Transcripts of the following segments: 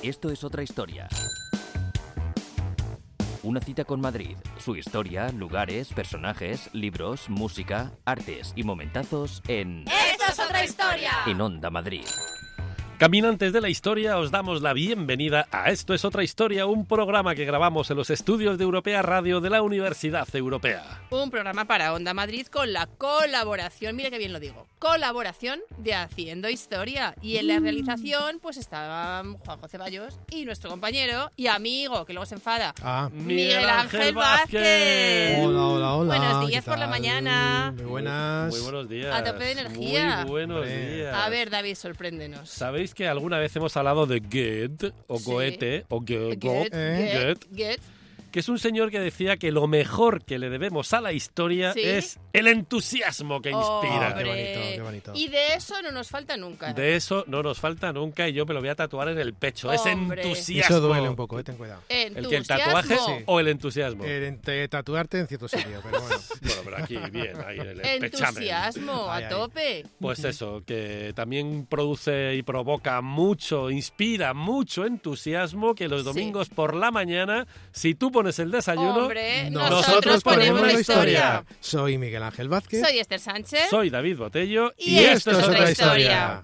Esto es otra historia. Una cita con Madrid, su historia, lugares, personajes, libros, música, artes y momentazos en... ¡Esto es otra historia! En Onda Madrid. Caminantes de la historia, os damos la bienvenida a Esto es otra historia, un programa que grabamos en los estudios de Europea Radio de la Universidad Europea. Un programa para Onda Madrid con la colaboración, mira qué bien lo digo, colaboración de Haciendo Historia. Y en la realización pues estaban Juanjo Ceballos y nuestro compañero y amigo, que luego se enfada, Miguel Ángel Vázquez. Hola. Buenos días por la mañana. Muy buenas. Muy buenos días. A tope de energía. Muy buenos días. A ver, David, sorpréndenos. ¿Sabéis que alguna vez hemos hablado de Goethe o Sí. Goethe o Goethe. que es un señor que decía que lo mejor que le debemos a la historia ¿Sí? es el entusiasmo que inspira. Hombre. Qué bonito. Y de eso no nos falta nunca. De eso no nos falta nunca y yo me lo voy a tatuar en el pecho. Es Hombre. entusiasmo. Eso duele un poco, ten cuidado. ¿El que el tatuaje Entusiasmo. o el entusiasmo? Tatuarte en cierto sitio, pero bueno. Bueno, pero aquí bien, ahí en el pechamen. Entusiasmo, Ay, a ay. tope. Pues eso, que también produce y provoca mucho, inspira mucho entusiasmo, que los Sí. domingos por la mañana, si tú pones el desayuno, Hombre, nosotros ponemos la historia. Soy Miguel Ángel Vázquez. Soy Esther Sánchez. soy David Botello Y esto es otra historia.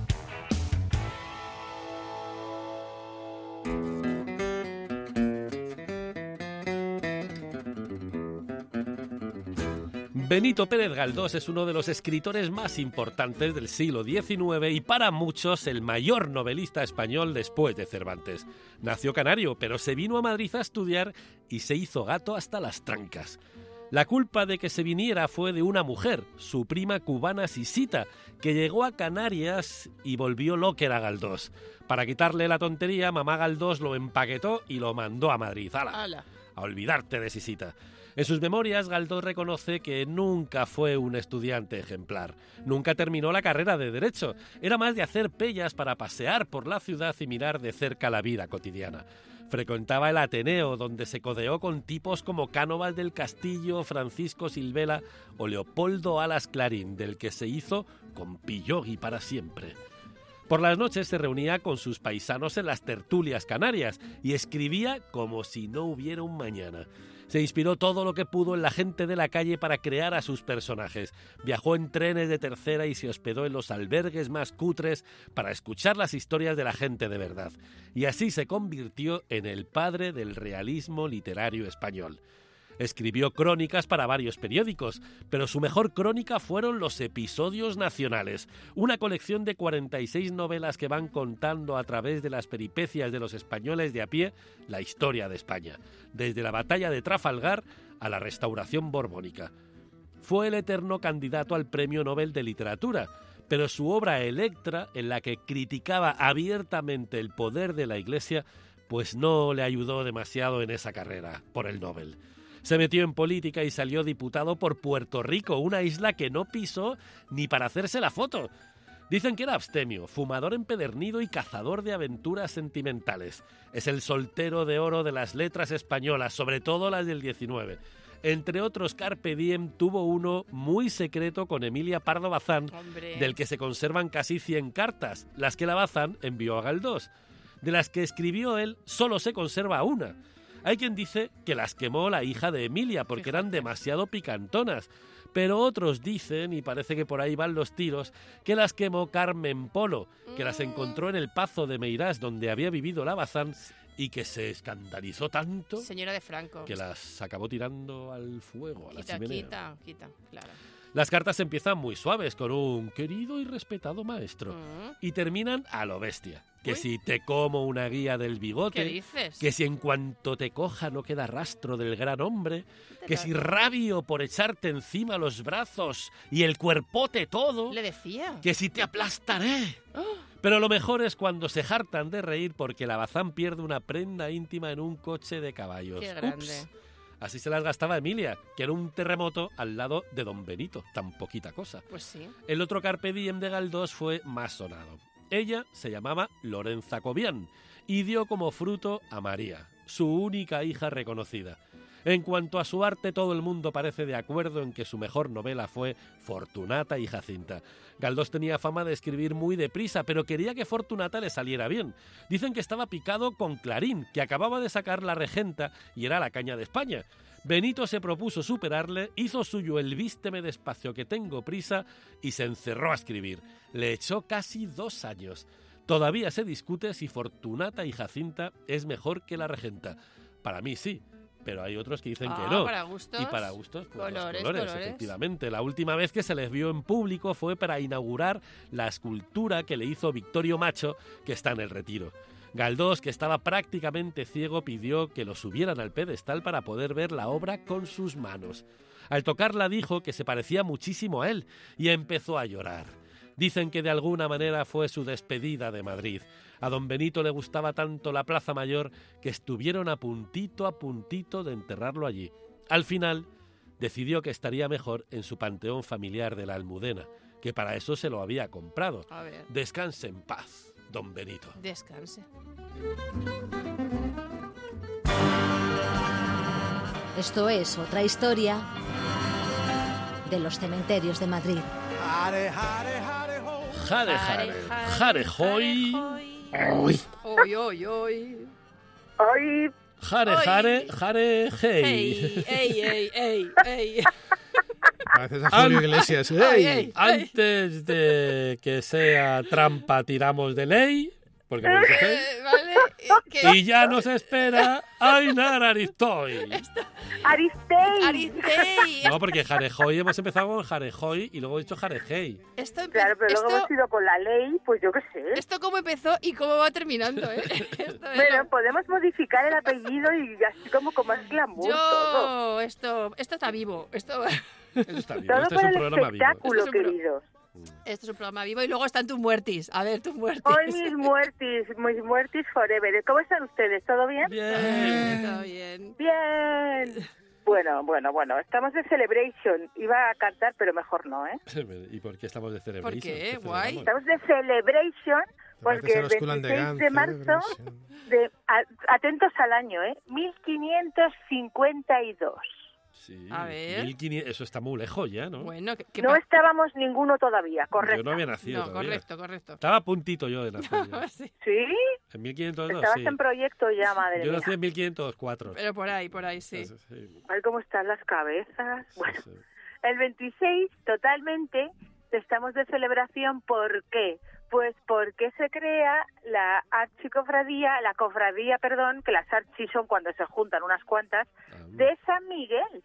Benito Pérez Galdós es uno de los escritores más importantes del siglo XIX y para muchos el mayor novelista español después de Cervantes. Nació canario, pero se vino a Madrid a estudiar y se hizo gato hasta las trancas. La culpa de que se viniera fue de una mujer, su prima cubana Sisita, que llegó a Canarias y volvió loquera a Galdós. Para quitarle la tontería, mamá Galdós lo empaquetó y lo mandó a Madrid. ¡Hala! Ala. A olvidarte de Sisita. En sus memorias, Galdós reconoce que nunca fue un estudiante ejemplar. Nunca terminó la carrera de Derecho. Era más de hacer pellas para pasear por la ciudad y mirar de cerca la vida cotidiana. Frecuentaba el Ateneo, donde se codeó con tipos como Cánovas del Castillo, Francisco Silvela o Leopoldo Alas Clarín, del que se hizo compillogui para siempre. Por las noches se reunía con sus paisanos en las tertulias canarias y escribía como si no hubiera un mañana. Se inspiró todo lo que pudo en la gente de la calle para crear a sus personajes. Viajó en trenes de tercera y se hospedó en los albergues más cutres para escuchar las historias de la gente de verdad. Y así se convirtió en el padre del realismo literario español. Escribió crónicas para varios periódicos, pero su mejor crónica fueron los Episodios Nacionales, una colección de 46 novelas que van contando a través de las peripecias de los españoles de a pie la historia de España, desde la batalla de Trafalgar a la restauración borbónica. Fue el eterno candidato al Premio Nobel de Literatura, pero su obra Electra, en la que criticaba abiertamente el poder de la Iglesia, pues no le ayudó demasiado en esa carrera por el Nobel. Se metió en política y salió diputado por Puerto Rico, una isla que no pisó ni para hacerse la foto. Dicen que era abstemio, fumador empedernido y cazador de aventuras sentimentales. Es el soltero de oro de las letras españolas, sobre todo las del 19. Entre otros carpe diem tuvo uno muy secreto con Emilia Pardo Bazán, Hombre. del que se conservan casi 100 cartas, las que la Bazán envió a Galdós. De las que escribió él, solo se conserva una. Hay quien dice que las quemó la hija de Emilia porque eran demasiado picantonas, pero otros dicen, y parece que por ahí van los tiros, que las quemó Carmen Polo, que las encontró en el Pazo de Meirás, donde había vivido la Bazán, y que se escandalizó tanto Señora de Franco. que las acabó tirando al fuego, a la chimenea. Quita, claro. Las cartas empiezan muy suaves, con un querido y respetado maestro, y terminan a lo bestia. Que Uy. si te como una guía del ¿Qué bigote, dices? que si en cuanto te coja no queda rastro del gran hombre, que si rabio por echarte encima los brazos y el cuerpote todo, Le decía. que si te aplastaré. Pero lo mejor es cuando se hartan de reír porque la Bazán pierde una prenda íntima en un coche de caballos. Qué grande. Ups. Así se las gastaba Emilia, que era un terremoto al lado de Don Benito, tan poquita cosa. Pues sí. El otro carpe diem de Galdós fue más sonado. Ella se llamaba Lorenza Cobian y dio como fruto a María, su única hija reconocida. En cuanto a su arte, todo el mundo parece de acuerdo en que su mejor novela fue Fortunata y Jacinta. Galdós tenía fama de escribir muy deprisa, pero quería que Fortunata le saliera bien. Dicen que estaba picado con Clarín, que acababa de sacar La Regenta y era la caña de España. Benito se propuso superarle, hizo suyo el Vísteme despacio que tengo prisa y se encerró a escribir. Le echó casi 2 años. Todavía se discute si Fortunata y Jacinta es mejor que La Regenta. Para mí sí, pero hay otros que dicen que no. Para gustos. Y para gustos, pues Colores, los colores, efectivamente. La última vez que se les vio en público fue para inaugurar la escultura que le hizo Victorio Macho, que está en el Retiro. Galdós, que estaba prácticamente ciego, pidió que lo subieran al pedestal para poder ver la obra con sus manos. Al tocarla dijo que se parecía muchísimo a él y empezó a llorar. Dicen que de alguna manera fue su despedida de Madrid. A don Benito le gustaba tanto la Plaza Mayor que estuvieron a puntito de enterrarlo allí. Al final, decidió que estaría mejor en su panteón familiar de la Almudena, que para eso se lo había comprado. A ver. Descanse en paz, don Benito. Descanse. Esto es otra historia de los cementerios de Madrid. Jare, jare, hoy. Hoy, hoy. Hoy, Jare, jare, jare, hey. Ey. Pareces a Julio Iglesias. ¡Ey! Antes de que sea trampa, tiramos de ley. Porque me dice hey. Vale. Y ya nos espera Ainar Aristoy. Aristei. No, porque Jarejoy hemos empezado con Jarejoy y luego he dicho Jarejey. Claro, pero luego hemos ido con la ley, pues yo qué sé. Esto cómo empezó y cómo va terminando, ¿eh? Bueno, podemos modificar el apellido y así como con más glamour todo. Esto está vivo. Esto Está bien. Todo Este por es un el programa vivo. espectáculo, Este es un queridos. es un programa vivo y luego están tus muertis. A ver, tus muertis. Hoy mis muertis forever. ¿Cómo están ustedes? ¿Todo bien? Bien. Está bien. Bien. Bueno, estamos de Celebration. Iba a cantar, pero mejor no, ¿eh? ¿Y por qué estamos de Celebration? ¿Por qué? ¿Qué Guay. celebramos? Estamos de Celebration porque el 26 de marzo, atentos al año, 1552. Sí, A ver. 1500, eso está muy lejos ya, ¿no? Bueno, No estábamos ninguno todavía, correcto. Yo no había nacido No, todavía. correcto. Estaba a puntito yo de nacer ya. Sí, ¿Sí? En 1502, Estabas sí. en proyecto ya, madre Yo mía. nací en 1504. pero por ahí, sí. Sí. Ay, cómo están las cabezas. Bueno, Sí. el 26 totalmente estamos de celebración. ¿Por qué? Pues porque se crea la cofradía, que las archis son cuando se juntan unas cuantas, de San Miguel.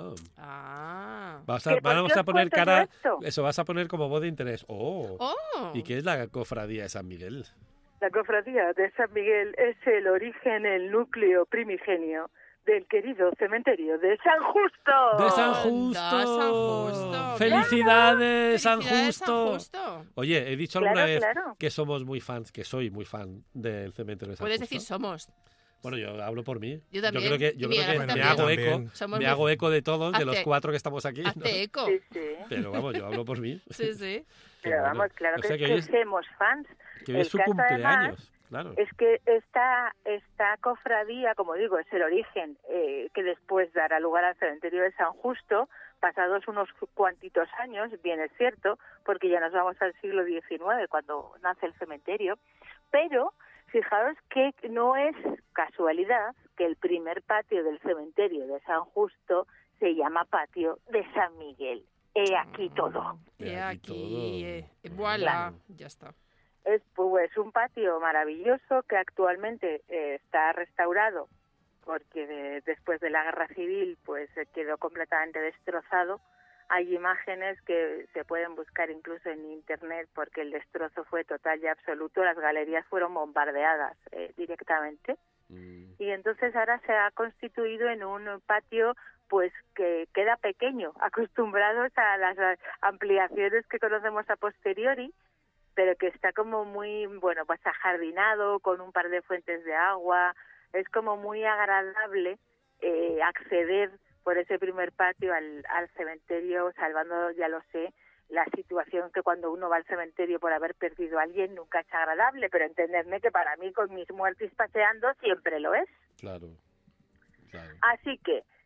Vamos ¿Que por a qué os poner cuento cara, yo esto? eso vas a poner como voz de interés. ¡Oh! ¿Y qué es la cofradía de San Miguel? La cofradía de San Miguel es el origen, el núcleo primigenio del querido cementerio de San Justo. ¡De San Anda, Justo! San Justo. ¡Felicidades, San Felicidades, Justo! Justo. Oye, he dicho alguna Claro, vez claro. que somos muy fans, que soy muy fan del cementerio de San Puedes Justo. decir somos. Bueno, yo hablo por mí. Yo también. Yo creo Y que Miguel me también. hago eco. También. Somos Me muy- hago eco de todos, de Hazte- los 4 que estamos aquí. ¿no? Hazte eco. Sí, sí. Pero vamos, yo hablo por mí. Sí, sí. Qué Pero bueno. vamos, claro O que, sea, que es hoy que es, somos fans. que hoy es El su caso, cumpleaños. además, Claro. Es que esta cofradía, como digo, es el origen que después dará lugar al cementerio de San Justo, pasados unos cuantitos años, bien es cierto, porque ya nos vamos al siglo XIX, cuando nace el cementerio, pero fijaros que no es casualidad que el primer patio del cementerio de San Justo se llama patio de San Miguel. He aquí todo. Y aquí aquí, voilà, ya está. Es pues un patio maravilloso que actualmente está restaurado porque después de la guerra civil pues quedó completamente destrozado. Hay imágenes que se pueden buscar incluso en internet porque el destrozo fue total y absoluto. Las galerías fueron bombardeadas directamente y entonces ahora se ha constituido en un patio pues que queda pequeño, acostumbrados a las ampliaciones que conocemos a posteriori, pero que está como muy, bueno, pues ajardinado, con un par de fuentes de agua. Es como muy agradable acceder por ese primer patio al cementerio, salvando, ya lo sé, la situación que cuando uno va al cementerio por haber perdido a alguien nunca es agradable, pero entendedme que para mí, con mis muertis paseando, siempre lo es. Claro. Así que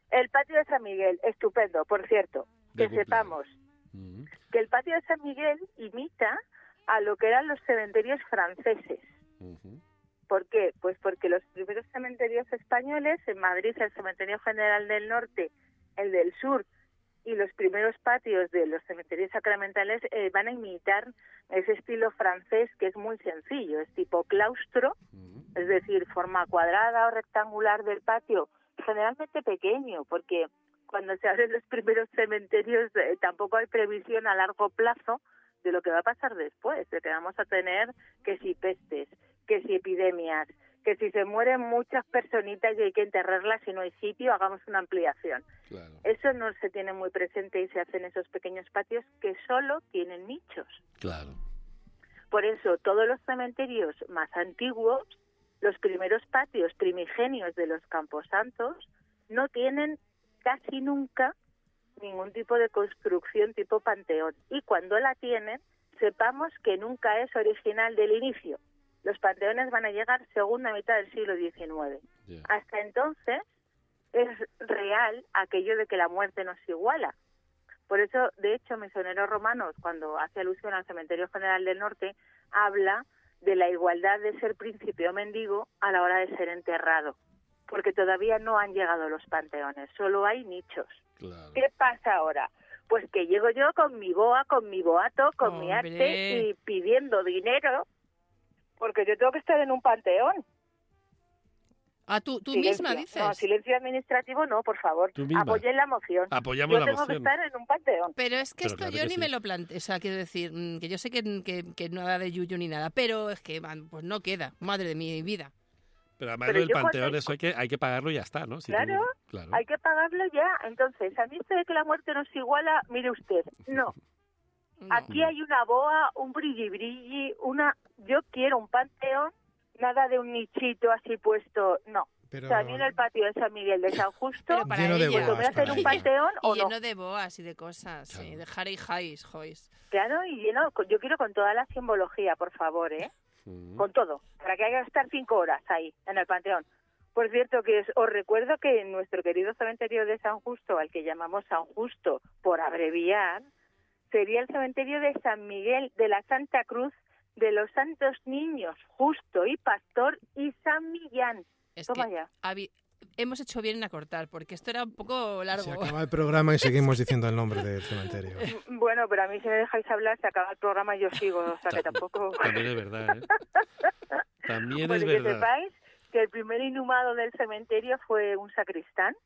El patio de San Miguel, estupendo, por cierto, De que cumpleaños. sepamos que el patio de San Miguel imita a lo que eran los cementerios franceses. Ujú. ¿Por qué? Pues porque los primeros cementerios españoles, en Madrid el Cementerio General del Norte, el del Sur y los primeros patios de los cementerios sacramentales van a imitar ese estilo francés que es muy sencillo, es tipo claustro, es decir, forma cuadrada o rectangular del patio, generalmente pequeño, porque cuando se abren los primeros cementerios tampoco hay previsión a largo plazo de lo que va a pasar después, de que vamos a tener que si pestes, que si epidemias, que si se mueren muchas personitas y hay que enterrarlas y no hay sitio, hagamos una ampliación. Claro. Eso no se tiene muy presente y se hacen esos pequeños patios que solo tienen nichos. Claro. Por eso, todos los cementerios más antiguos, los primeros patios primigenios de los camposantos, no tienen casi nunca ningún tipo de construcción tipo panteón. Y cuando la tienen, sepamos que nunca es original del inicio. Los panteones van a llegar segunda mitad del siglo XIX. Yeah. Hasta entonces es real aquello de que la muerte nos iguala. Por eso, de hecho, Misioneros Romanos, cuando hace alusión al Cementerio General del Norte, habla de la igualdad de ser príncipe o mendigo a la hora de ser enterrado, porque todavía no han llegado los panteones, solo hay nichos. Claro. ¿Qué pasa ahora? Pues que llego yo con mi boa, con mi boato, con mi Hombre. arte y pidiendo dinero, porque yo tengo que estar en un panteón. Ah, tú Silencio. misma dices. No, silencio administrativo no, por favor. Tú misma. Apoyen la moción. Apoyamos Yo la tengo que moción. estar en un panteón. Pero es que Pero esto claro yo que ni sí. me lo planteo, o sea, quiero decir, que yo sé que no da de yuyu ni nada, pero es que pues no queda, madre de mi vida. Pero además Pero lo del yo panteón, cuando- eso hay que pagarlo y ya está, ¿no? Si tú- Claro. claro. Hay que pagarlo ya. Entonces, a mí esto de que la muerte nos iguala, mire usted, no. No. Aquí hay una boa, un brilli, yo quiero un panteón, nada de un nichito así puesto, no. Pero O sea, a mí en el patio de San Miguel de San Justo, Pero para lleno de ella. pues, ¿me hacen para un ella. panteón Y o no? lleno de boas y de cosas, sí, Claro. de Harry Hayes, jois. Claro, y lleno, yo quiero con toda la simbología, por favor, con todo, para que haya que estar 5 horas ahí, en el panteón. Por cierto, que os recuerdo que en nuestro querido cementerio de San Justo, al que llamamos San Justo por abreviar, sería el cementerio de San Miguel de la Santa Cruz de los Santos Niños, Justo y Pastor y San Millán. Es Toma que ya. hemos hecho bien en acortar, porque esto era un poco se largo. acaba el programa y seguimos diciendo el nombre del cementerio. Bueno, pero a mí si me dejáis hablar se acaba el programa y yo sigo, o sea que tampoco... También es verdad, ¿eh? También Pues es que verdad. sepáis que el primer inhumado del cementerio fue un sacristán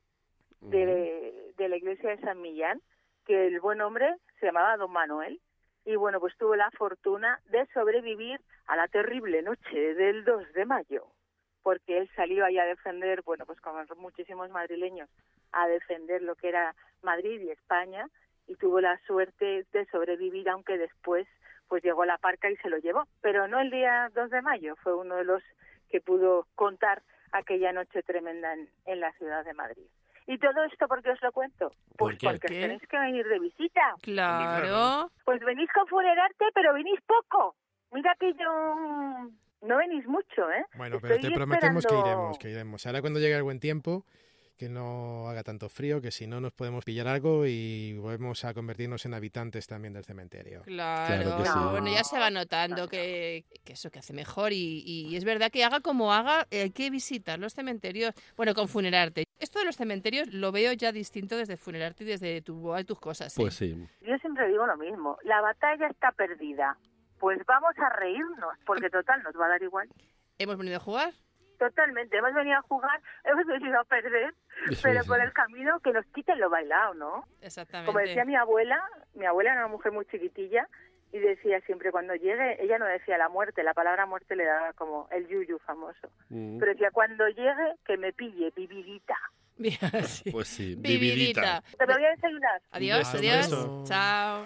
de la iglesia de San Millán, que el buen hombre se llamaba Don Manuel, y bueno, pues tuvo la fortuna de sobrevivir a la terrible noche del 2 de mayo, porque él salió ahí a defender, bueno, pues como muchísimos madrileños, a defender lo que era Madrid y España, y tuvo la suerte de sobrevivir, aunque después pues llegó la parca y se lo llevó, pero no el día 2 de mayo, fue uno de los que pudo contar aquella noche tremenda en la ciudad de Madrid. ¿Y todo esto por qué os lo cuento? ¿Por Pues qué? porque ¿Por qué? tenéis que venir de visita. Claro. Pues venís con funerarte, pero venís poco. Mira que yo... No venís mucho, ¿eh? Bueno, pero Estoy te prometemos esperando- que iremos. Ahora cuando llegue el buen tiempo, que no haga tanto frío, que si no nos podemos pillar algo y volvemos a convertirnos en habitantes también del cementerio. Claro, Claro que sí. bueno, ya se va notando que eso que hace mejor y es verdad que haga como haga, hay que visitar los cementerios, bueno, con Funerarte. Esto de los cementerios lo veo ya distinto desde Funerarte y desde tus cosas. ¿eh? Pues sí. Yo siempre digo lo mismo. La batalla está perdida. Pues vamos a reírnos, porque total, nos va a dar igual. ¿Hemos venido a jugar? Totalmente. Hemos venido a jugar, hemos venido a perder, pero por el camino que nos quiten lo bailado, ¿no? Exactamente. Como decía mi abuela era una mujer muy chiquitilla y decía siempre, cuando llegue, ella no decía la muerte, la palabra muerte le daba como el yuyu famoso, pero decía, cuando llegue, que me pille, vividita. Bien, sí. Pues sí, Vividita. vividita. Te lo voy a desayunar. Adiós, Un adiós. beso. Chao.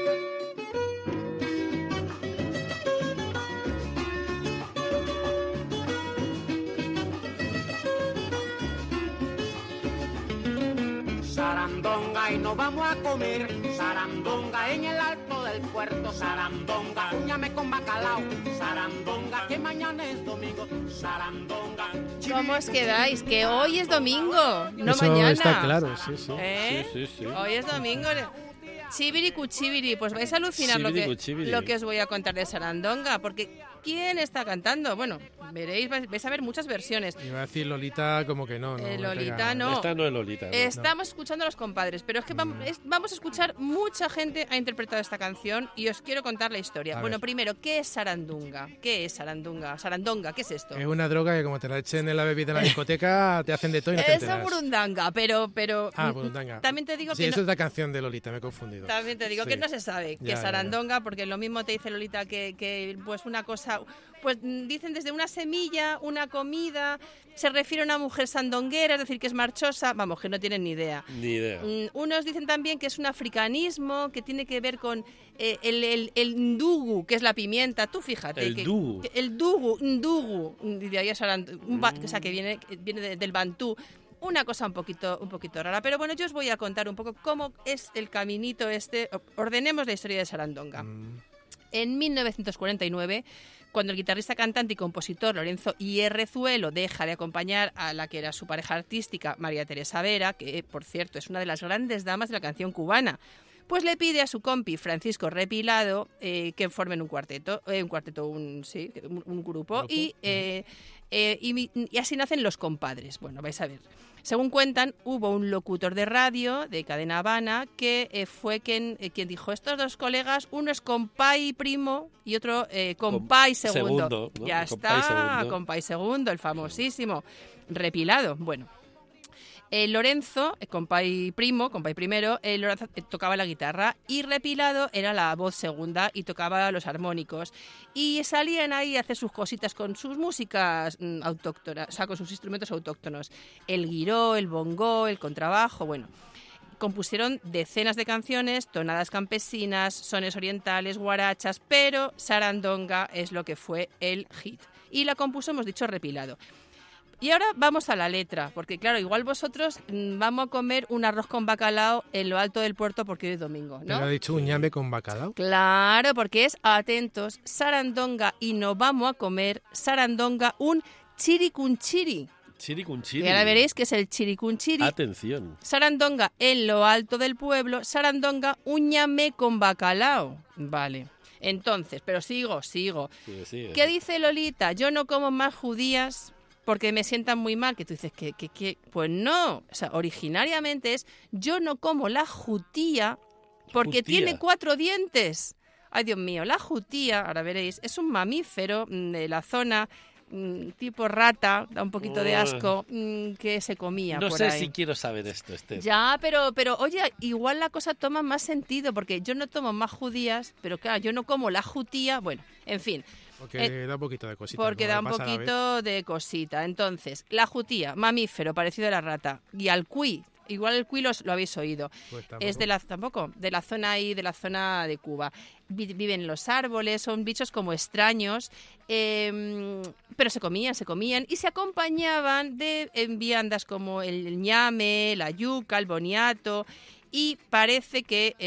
Sarandonga y nos vamos a comer sarandonga en el alto del puerto, sarandonga, úñame con bacalao, sarandonga, que mañana es domingo, sarandonga, ¿Cómo os quedáis? Que hoy es domingo, no Eso mañana. está claro, sí, sí. ¿Eh? Sí. Hoy es domingo. Chibiri cuchibiri, pues vais a alucinar Chibiri. lo que os voy a contar de Sarandonga, porque ¿quién está cantando? Bueno, veréis, vais a ver muchas versiones. Iba a decir Lolita como que no. Lolita no. Esta no es Lolita. ¿no? Estamos escuchando a los compadres, pero es que vamos a escuchar, mucha gente ha interpretado esta canción y os quiero contar la historia. A Bueno, ver. primero, ¿qué es Sarandunga? ¿Qué es Sarandunga? Sarandonga, ¿qué es esto? Es una droga que como te la echen en la bebida en la discoteca, te hacen de todo y no te Eso enteras. burundanga, pero Burundanga. también te digo Sí, que eso no, es la canción de Lolita, me he confundido. también te digo Sí. que no se sabe que Ya, es Sarandonga, porque lo mismo te dice Lolita que pues una cosa, pues dicen desde una semilla, una comida, se refiere a una mujer sandonguera, es decir, que es marchosa, vamos, que no tienen ni idea. Ni idea. Unos dicen también que es un africanismo, que tiene que ver con el ndugu, que es la pimienta. Tú fíjate. El dugu. El ndugu, de ahí es o sea, que viene del bantú. Una cosa un poquito rara. Pero bueno, yo os voy a contar un poco cómo es el caminito este. Ordenemos la historia de Sarandonga. En 1949, cuando el guitarrista, cantante y compositor Lorenzo Hierrezuelo deja de acompañar a la que era su pareja artística, María Teresa Vera, que por cierto es una de las grandes damas de la canción cubana, pues le pide a su compi Francisco Repilado que formen un grupo. Y así nacen Los Compadres. Bueno, vais a ver. Según cuentan, hubo un locutor de radio de Cadena Habana que fue quien dijo, estos dos colegas, uno es compay primo y otro compay segundo. ¿no? Ya Compay está, segundo. compay segundo, el famosísimo Repilado. Bueno. Lorenzo, compay primero, Lorenzo tocaba la guitarra y Repilado era la voz segunda y tocaba los armónicos. Y salían ahí a hacer sus cositas con sus músicas autóctonas, o sea, con sus instrumentos autóctonos. El guiró, el bongó, el contrabajo, bueno. Compusieron decenas de canciones, tonadas campesinas, sones orientales, guarachas, pero Sarandonga es lo que fue el hit. Y la compuso, hemos dicho, Repilado. Y ahora vamos a la letra, porque claro, igual vosotros vamos a comer un arroz con bacalao en lo alto del puerto porque hoy es domingo, ¿no? ¿Te lo ha dicho un ñame con bacalao? Claro, porque es, atentos, Sarandonga y no vamos a comer, Sarandonga un chiricunchiri. Chiricunchiri. Y ahora veréis que es el chiricunchiri. Atención. Sarandonga en lo alto del pueblo, Sarandonga un ñame con bacalao. Vale. Entonces, pero sigo. Sigue. ¿Qué dice Lolita? Yo no como más judías porque me sientan muy mal, que tú dices que pues no, o sea, originariamente es yo no como la jutía porque tiene 4 dientes. Ay, Dios mío, la jutía, ahora veréis, es un mamífero de la zona tipo rata, da un poquito de asco, que se comía No por sé ahí. si quiero saber esto, Esther. Ya, pero oye, igual la cosa toma más sentido, porque yo no tomo más judías, pero claro, yo no como la jutía, bueno, en fin. Porque da un poquito de cosita. Porque como da le un pasa a la vez. poquito de cosita. Entonces, la jutía, mamífero, parecido a la rata, y al cuy, igual el cuy lo habéis oído, Pues es de la zona ahí, de la zona de Cuba. Viven en los árboles, son bichos como extraños, pero se comían y se acompañaban de viandas como el ñame, la yuca, el boniato. Y parece que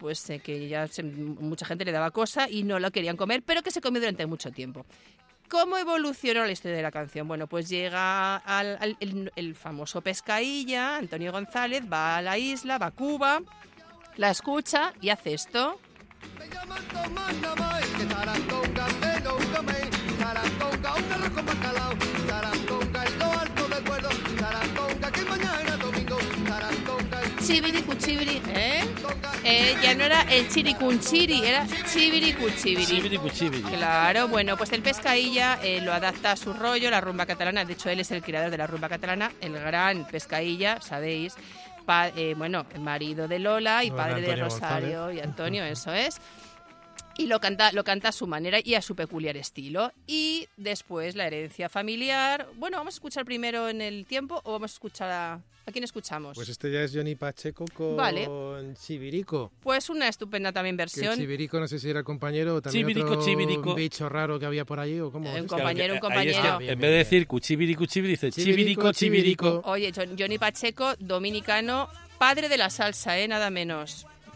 mucha gente le daba cosa y no lo querían comer, pero que se comió durante mucho tiempo. ¿Cómo evolucionó la historia de la canción? Bueno, pues llega el famoso Pescailla, Antonio González, va a la isla, va a Cuba, la escucha y hace esto. Me llaman Tomás Navay, que Sarandonga me no gamé, Sarandonga un arroz con bacalao, Sarandonga en lo alto del pueblo, Sarandonga que mañana domingo, Sarandonga el Chibiri cuchibiri, ya no era el chiricunchiri, era chibiri cuchibiri. Chibiri. Claro, bueno, pues el Pescailla lo adapta a su rollo, la rumba catalana. De hecho, él es el creador de la rumba catalana, el gran Pescailla, sabéis. Marido de Lola y padre de Antonio Rosario González. y Antonio, eso es. Y lo canta a su manera y a su peculiar estilo. Y después la herencia familiar. Bueno, ¿vamos a escuchar primero en el tiempo o vamos a escuchar a quién escuchamos? Pues este ya es Johnny Pacheco con Vale. Chivirico. Pues una estupenda también Que versión. Chivirico no sé si era el compañero o también Chivirico. otro bicho raro que había por allí o cómo. Un Es que- compañero. Ahí está. Bien, En bien, vez de bien. decir cuchibiri, dice Chivirico. chivirico. Oye, Johnny Pacheco, dominicano, padre de la salsa, nada menos.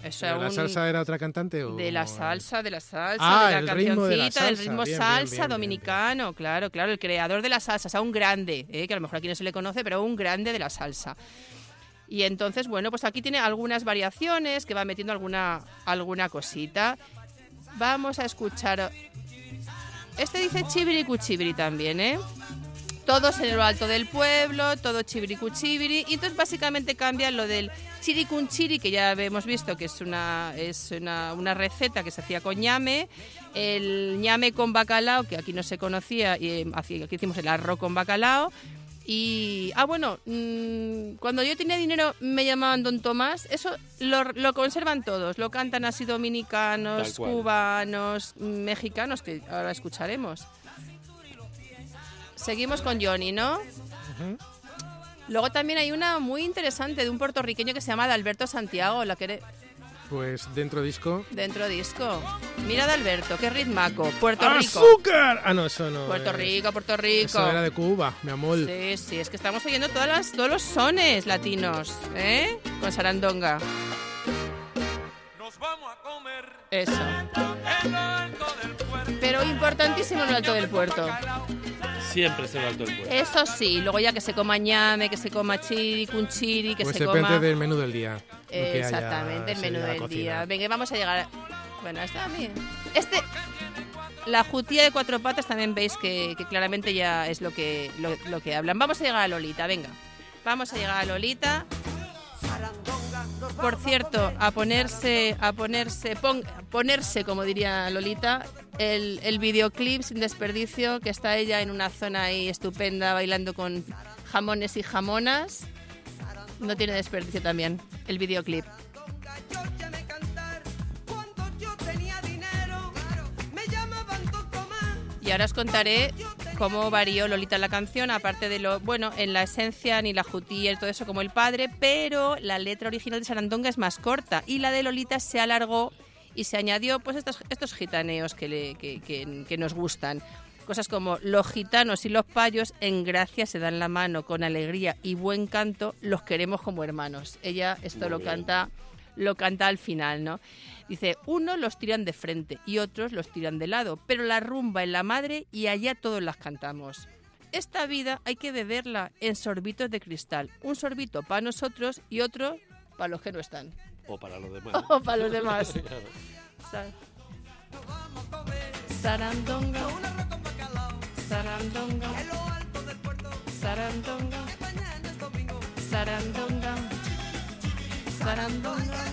Eso ¿De la salsa era otra cantante? O... De la salsa, Ah, de la el ritmo de la cancioncita, del salsa. ritmo Bien, salsa bien, dominicano, claro, el creador de la salsa, o sea, un grande, que a lo mejor aquí no se le conoce, pero un grande de la salsa. Y entonces, bueno, pues aquí tiene algunas variaciones que va metiendo alguna cosita. Vamos a escuchar. Este dice chibiri cuchibiri también, ¿eh? Todos en lo alto del pueblo, todo chibiri cuchibiri. Y entonces básicamente cambia lo del chiricunchiri, que ya hemos visto que es una receta que se hacía con ñame. El ñame con bacalao, que aquí no se conocía, y aquí hicimos el arroz con bacalao. Y, bueno, cuando yo tenía dinero me llamaban Don Tomás. Eso lo conservan todos. Lo cantan así dominicanos, cubanos, mexicanos, que ahora escucharemos. Seguimos con Johnny, ¿no? Uh-huh. Luego también hay una muy interesante de un puertorriqueño que se llama Alberto Santiago. Pues dentro disco. Dentro disco. Mira de Alberto, qué ritmaco. Puerto Rico. ¡Azúcar! Ah, no, eso no. Puerto Rico. Eso era de Cuba, mi amor. Sí, es que estamos oyendo todos los sones latinos, ¿eh? Con sarandonga. Nos vamos a comer. Eso. En lo alto del puerto. Pero importantísimo en lo alto del puerto. Siempre se va alto el puerto. Eso sí, luego ya que se coma ñame, que se coma chiricunchiri, que pues se depende coma... del menú del día. Exactamente, el menú del día. Venga, vamos a llegar... Bueno, está bien. La jutía de 4 patas también veis que claramente ya es lo que hablan. Vamos a llegar a Lolita, venga. Vamos a llegar a Lolita. Por cierto, a ponerse, como diría Lolita, el videoclip sin desperdicio, que está ella en una zona ahí estupenda bailando con jamones y jamonas. No tiene desperdicio también, el videoclip. Y ahora os contaré cómo varió Lolita la canción, aparte de en la esencia, ni la jutía y todo eso como el padre, pero la letra original de Sarandonga es más corta y la de Lolita se alargó y se añadió pues estos gitaneos que nos gustan. Cosas como los gitanos y los payos en gracia se dan la mano, con alegría y buen canto los queremos como hermanos. Ella esto lo canta al final, ¿no? Dice, unos los tiran de frente y otros los tiran de lado, pero la rumba en la madre y allá todos las cantamos. Esta vida hay que beberla en sorbitos de cristal. Un sorbito para nosotros y otro para los que no están. O para los demás. O para los demás. Sarandonga, sarandonga, sarandonga, sarandonga, sarandonga.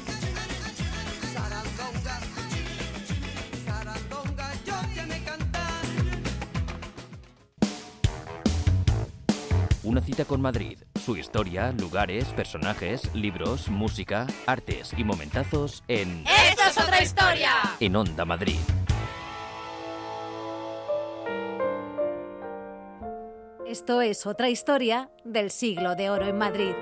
Una cita con Madrid, su historia, lugares, personajes, libros, música, artes y momentazos en... ¡Esto es otra historia! En Onda Madrid. Esto es otra historia del siglo de oro en Madrid.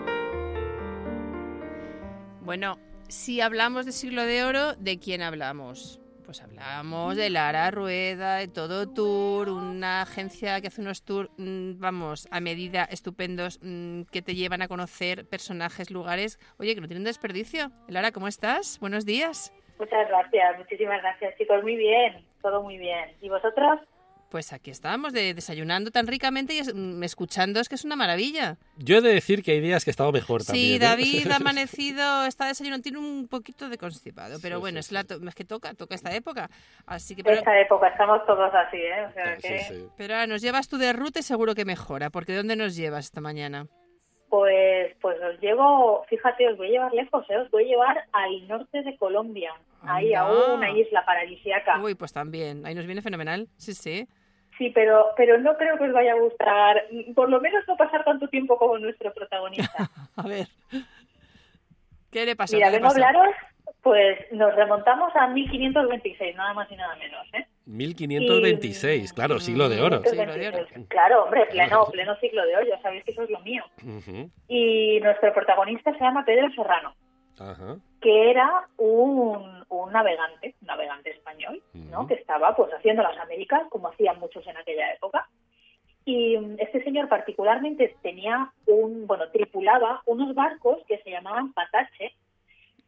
Bueno, si hablamos de siglo de oro, ¿de quién hablamos? Pues hablamos de Lara Rueda, de Todo Tour, una agencia que hace unos tours, a medida, estupendos, que te llevan a conocer personajes, lugares, oye, que no tienen desperdicio. Lara, ¿cómo estás? Buenos días. Muchas gracias, muchísimas gracias, chicos, muy bien, todo muy bien. ¿Y vosotros? Pues aquí estábamos desayunando tan ricamente y escuchando, es que es una maravilla. Yo he de decir que hay días que he estado mejor también. Sí, David ha amanecido, está desayunando, tiene un poquito de constipado, pero bueno, es que toca esta época. Así que, esta época, estamos todos así, ¿eh? O sea que... Sí. Pero ahora nos llevas tú de ruta y seguro que mejora, porque ¿de dónde nos llevas esta mañana? Pues os llevo, fíjate, os voy a llevar lejos, os voy a llevar al norte de Colombia, ahí a una isla paradisíaca. Uy, pues también, ahí nos viene fenomenal, sí. Sí, pero no creo que os vaya a gustar, por lo menos no pasar tanto tiempo como nuestro protagonista. A ver, ¿qué le pasó? Mira, vengo a hablaros, pues nos remontamos a 1526, nada más y nada menos, ¿eh? 1526, claro, siglo de oro. Siglo de oro. Claro, hombre, pleno siglo de oro, ya sabéis que eso es lo mío. Uh-huh. Y nuestro protagonista se llama Pedro Serrano, Ajá. que era un navegante español, ¿no? Uh-huh. Que estaba pues haciendo las Américas, como hacían muchos en aquella época. Y este señor particularmente tripulaba unos barcos que se llamaban patache,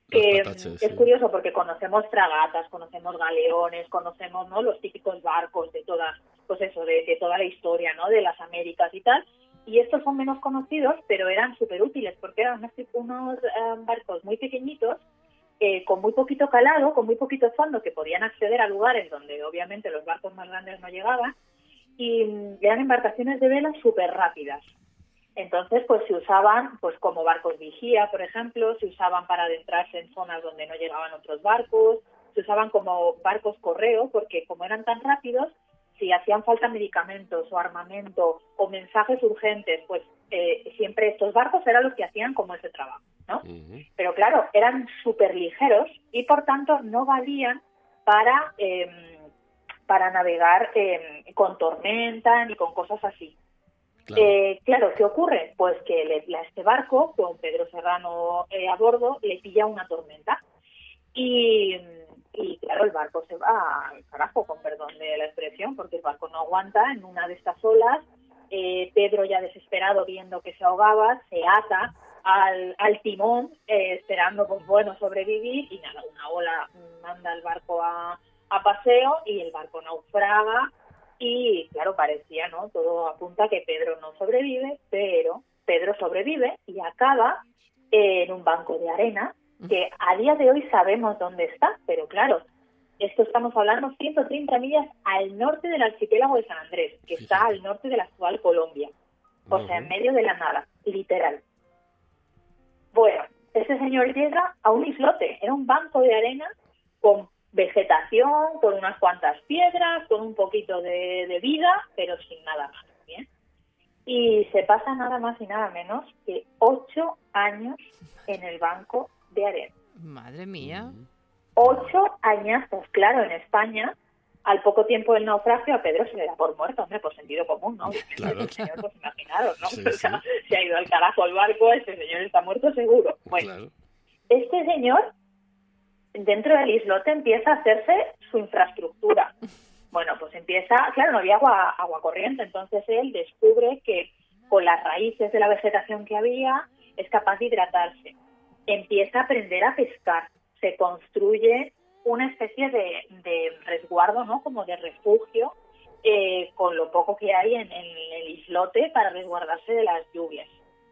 que pataches, es sí. curioso porque conocemos fragatas, conocemos galeones, conocemos, ¿no?, los típicos barcos de toda, pues eso, de toda la historia, ¿no?, de las Américas y tal. Y estos son menos conocidos, pero eran súper útiles porque eran unos barcos muy pequeñitos, con muy poquito calado, con muy poquito fondo, que podían acceder a lugares donde obviamente los barcos más grandes no llegaban, y eran embarcaciones de vela súper rápidas. Entonces, pues se usaban pues como barcos vigía, por ejemplo, se usaban para adentrarse en zonas donde no llegaban otros barcos, se usaban como barcos correo, porque como eran tan rápidos, si hacían falta medicamentos o armamento o mensajes urgentes, pues siempre estos barcos eran los que hacían como ese trabajo, ¿no? Ujú. Pero claro, eran súper ligeros y por tanto no valían para navegar con tormenta ni con cosas así. Claro. Claro, ¿qué ocurre? Pues que a este barco, con Pedro Serrano a bordo, le pilla una tormenta. Y claro, el barco se va al carajo, con perdón de la expresión, porque el barco no aguanta en una de estas olas. Pedro, ya desesperado, viendo que se ahogaba, se ata al timón, esperando, pues bueno, sobrevivir, y nada, una ola manda el barco a paseo y el barco naufraga. Y claro, parecía, ¿no?, todo apunta a que Pedro no sobrevive, pero Pedro sobrevive y acaba en un banco de arena, que a día de hoy sabemos dónde está, pero claro, esto estamos hablando 130 millas al norte del archipiélago de San Andrés, que está al norte de la actual Colombia, o sea, en medio de la nada, literal. Bueno, ese señor llega a un islote, era un banco de arena con vegetación, con unas cuantas piedras, con un poquito de vida, pero sin nada más, ¿bien? Y se pasa nada más y nada menos que 8 años en el banco de arena. Madre mía. 8 añazos, claro, en España, al poco tiempo del naufragio, a Pedro se le da por muerto, hombre, por sentido común, ¿no? Claro. El señor, pues imaginaros, ¿no? Sí, O sea, sí. se ha ido al carajo el barco, este señor está muerto seguro. Bueno, Claro. este señor, dentro del islote, empieza a hacerse su infraestructura. Bueno, pues empieza, claro, no había agua corriente, entonces él descubre que con las raíces de la vegetación que había es capaz de hidratarse. Empieza a aprender a pescar, se construye una especie de resguardo, ¿no?, como de refugio, con lo poco que hay en el islote para resguardarse de las lluvias.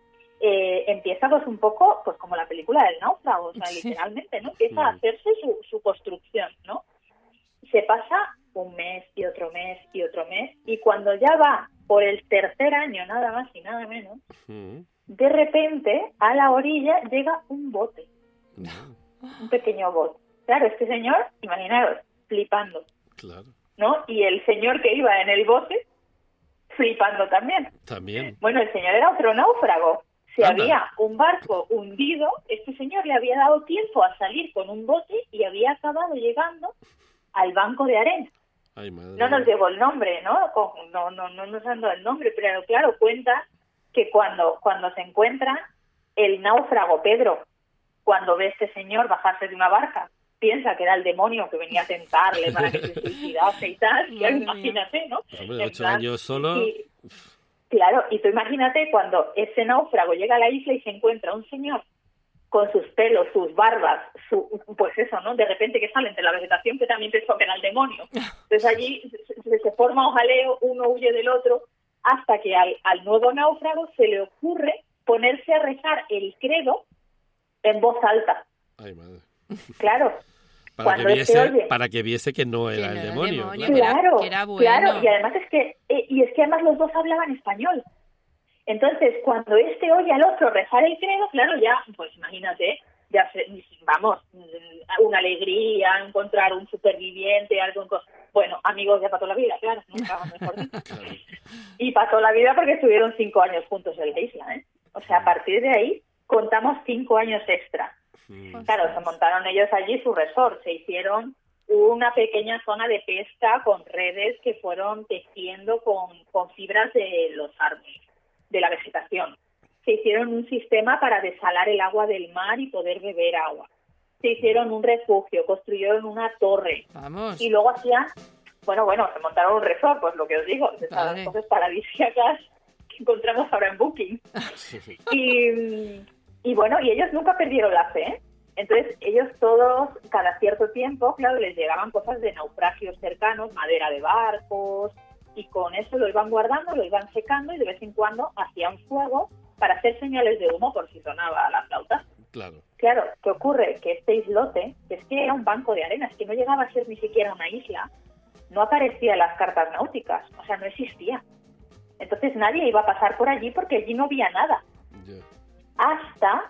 Empieza pues un poco pues como la película del náufrago, o sea, literalmente, ¿no? Empieza a hacerse su construcción, ¿no? Se pasa un mes y otro mes y otro mes, y cuando ya va por el tercer año, nada más y nada menos, de repente a la orilla llega un bote, un pequeño bote. Claro, este señor, imaginaros, flipando, Claro. ¿no? Y el señor que iba en el bote, flipando también. También. Bueno, el señor era otro náufrago. Si Anda. había un barco hundido, este señor le había dado tiempo a salir con un bote y había acabado llegando al banco de arena. Ay, madre. No nos llegó el nombre, ¿no? No nos han dado el nombre, pero claro, cuenta que cuando se encuentra el náufrago Pedro, cuando ve a este señor bajarse de una barca, piensa que era el demonio que venía a tentarle para que se suicidase y tal. Claro, imagínate, ¿no? Pues, hombre, En 8 plan, años solo. y- claro, y tú imagínate cuando ese náufrago llega a la isla y se encuentra un señor con sus pelos, sus barbas, pues eso, ¿no? De repente que sale entre la vegetación, que también pensó que era el demonio. Entonces allí se forma un jaleo, uno huye del otro, hasta que al nuevo náufrago se le ocurre ponerse a rezar el credo en voz alta. Ay, madre. Claro. Para que, Cuando este oye- viese que no era el demonio. demonio, claro. que era bueno. Claro, y además es que además los dos hablaban español. Entonces, cuando este oye al otro rezar el credo, claro, ya, pues imagínate, vamos, una alegría, encontrar un superviviente, algo, bueno, amigos ya para toda la vida, claro, nunca mejor dicho. Claro. Y pasó la vida porque estuvieron 5 años juntos en la isla, ¿eh? O sea, a partir de ahí contamos 5 años extra. Claro, se montaron ellos allí su resort, se hicieron una pequeña zona de pesca con redes que fueron tejiendo con fibras de los árboles, de la vegetación. Se hicieron un sistema para desalar el agua del mar y poder beber agua. Se hicieron un refugio, construyeron una torre. Vamos. Y luego hacían, bueno, se montaron un resort, pues lo que os digo, de esas Vale. cosas paradisíacas que encontramos ahora en Booking. Y bueno, y ellos nunca perdieron la fe, ¿eh? Entonces, ellos todos, cada cierto tiempo, claro, les llegaban cosas de naufragios cercanos, madera de barcos, y con eso lo iban guardando, lo iban secando y de vez en cuando hacían fuego para hacer señales de humo por si sonaba la flauta. Claro. Claro, ¿qué ocurre? Que este islote, es que era un banco de arena, es que no llegaba a ser ni siquiera una isla, no aparecía en las cartas náuticas, o sea, no existía. Entonces nadie iba a pasar por allí porque allí no había nada. Yeah. Hasta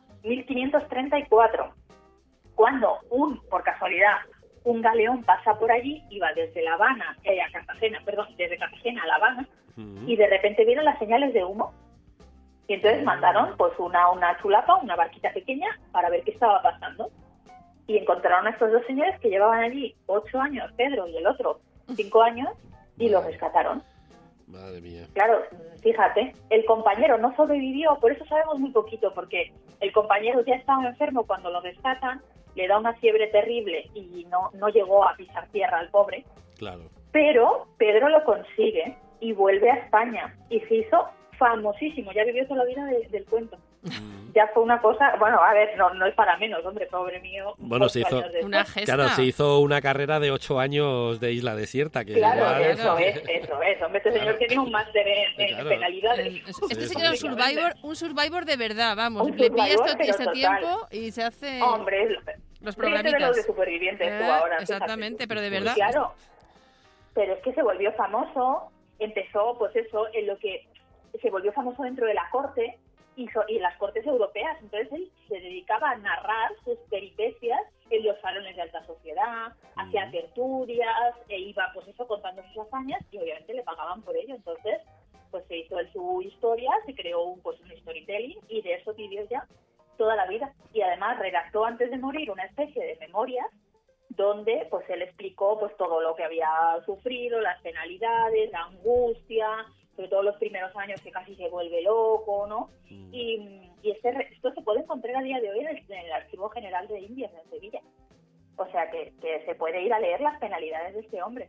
1534, cuando por casualidad, un galeón pasa por allí, iba desde La Habana, a Cartagena, desde Cartagena a La Habana, y de repente vieron las señales de humo. Y entonces mandaron pues una chulapa, una barquita pequeña, para ver qué estaba pasando. Y encontraron a estos dos señores que llevaban allí 8 años, Pedro y el otro 5 años, y los rescataron. Madre mía. Claro, fíjate, el compañero no sobrevivió, por eso sabemos muy poquito, porque el compañero ya estaba enfermo cuando lo rescatan, le da una fiebre terrible y no llegó a pisar tierra al pobre. Claro. Pero Pedro lo consigue y vuelve a España y se hizo famosísimo, ya vivió toda la vida del cuento. Ya fue una cosa, bueno, a ver, no es para menos, hombre, pobre mío. Bueno, se hizo una gesta. Claro, se hizo una carrera de 8 años de isla desierta. Que claro, igual... eso es. Hombre, este señor tenía un máster en penalidades. Este sí que era un survivor de verdad, vamos. Un le pillas survivor, este pero tiempo y se hace hombre, los ríete programitas. de los de supervivientes tú ahora. Exactamente, fíjate. pero de verdad. Claro, pero es que se volvió famoso, empezó pues eso, en lo que se volvió famoso dentro de la corte y las cortes europeas. Entonces él se dedicaba a narrar sus peripecias en los salones de alta sociedad, hacía tertulias e iba pues eso contando sus hazañas y obviamente le pagaban por ello. Entonces pues se hizo su historia, se creó un storytelling y de eso vivió ya toda la vida. Y además redactó antes de morir una especie de memorias donde pues él explicó pues todo lo que había sufrido, las penalidades, la angustia, sobre todo los primeros años que casi se vuelve loco, ¿no? Y esto se puede encontrar a día de hoy en el Archivo General de Indias, en Sevilla. O sea, que se puede ir a leer las penalidades de este hombre.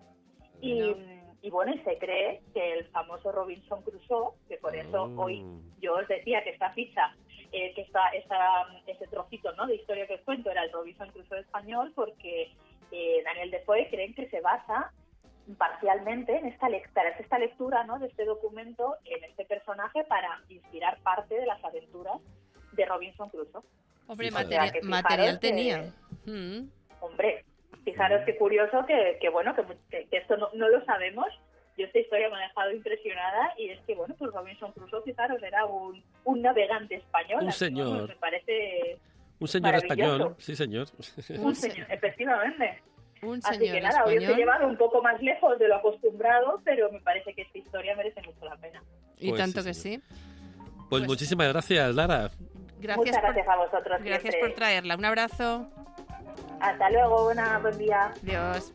Y bueno, y se cree que el famoso Robinson Crusoe, que por eso hoy yo os decía que esta ficha, ese trocito, ¿no?, de historia que os cuento era el Robinson Crusoe español, porque Daniel Defoe creen que se basa parcialmente en esta lectura, ¿no?, de este documento, en este personaje, para inspirar parte de las aventuras de Robinson Crusoe. Hombre, que material tenía. Hombre, fijaros qué curioso que bueno, que esto no lo sabemos. Yo esta historia me ha dejado impresionada y es que, bueno, pues Robinson Crusoe, fijaros, era un navegante español. Un señor. Bueno, me parece un señor español, sí señor. Un señor, efectivamente. Un Así señor que nada, hoy os he llevado un poco más lejos de lo acostumbrado, pero me parece que esta historia merece mucho la pena. Y Pues tanto sí, que sí. Pues muchísimas gracias, Lara. Muchas gracias a vosotros. Gracias siempre. por traerla. Un abrazo. Hasta luego, buen día. Adiós.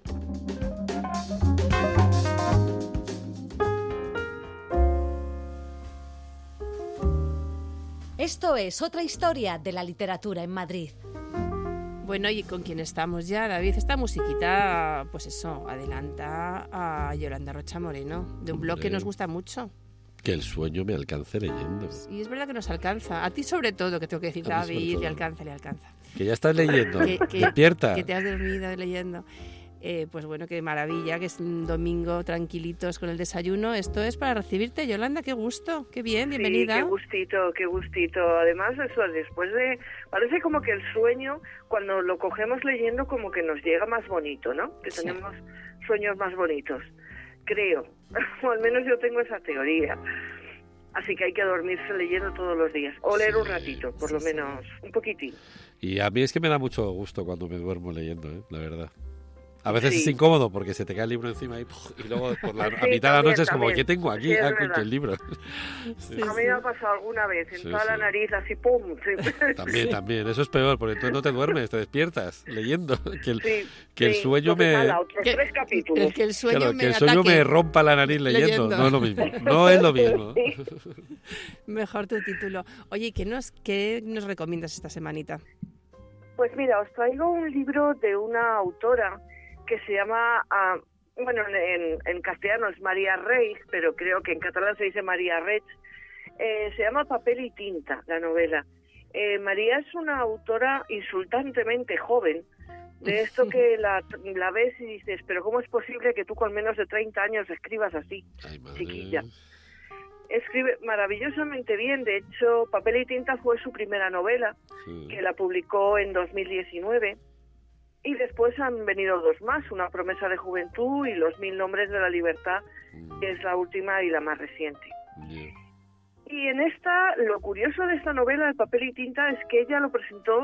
Esto es otra historia de la literatura en Madrid. Bueno, ¿y con quién estamos ya, David? Esta musiquita, pues eso, adelanta a Yolanda Rocha Moreno, de un blog que nos gusta mucho. Que el sueño me alcance leyendo. Y es verdad que nos alcanza. A ti sobre todo, que tengo que decir, David, le alcanza. Que ya estás leyendo. que Despierta. Que te has dormido leyendo. Pues bueno, qué maravilla, que es un domingo tranquilitos con el desayuno. Esto es para recibirte, Yolanda, qué gusto, qué bien, bienvenida. Sí, qué gustito. Además, eso, después de... Parece como que el sueño, cuando lo cogemos leyendo, como que nos llega más bonito, ¿no? Que tenemos sueños más bonitos, creo. O al menos yo tengo esa teoría. Así que hay que dormirse leyendo todos los días. O leer un ratito, por lo menos, un poquitín. Y a mí es que me da mucho gusto cuando me duermo leyendo, la verdad. A veces es incómodo porque se te cae el libro encima y luego a mitad de la noche es como, ¿qué tengo aquí? El libro. A mí me ha pasado alguna vez, en toda la nariz, así, ¡pum! También, eso es peor, porque entonces no te duermes, te despiertas leyendo. Que el sueño me... Que el sueño me rompa la nariz leyendo. No es lo mismo. No es lo mismo. Mejor tu título. Oye, ¿qué nos recomiendas esta semanita? Pues mira, os traigo un libro de una autora que se llama, bueno, en castellano es María Reig, pero creo que en catalán se dice María Reig. Se llama Papel y tinta, la novela. María es una autora insultantemente joven, de esto que la ves y dices, pero ¿cómo es posible que tú con menos de 30 años escribas así, chiquilla? Escribe maravillosamente bien. De hecho, Papel y tinta fue su primera novela, que la publicó en 2019. Y después han venido 2 más, Una promesa de juventud y Los 1000 nombres de la libertad, que es la última y la más reciente. Y en esta, lo curioso de esta novela de Papel y tinta es que ella lo presentó,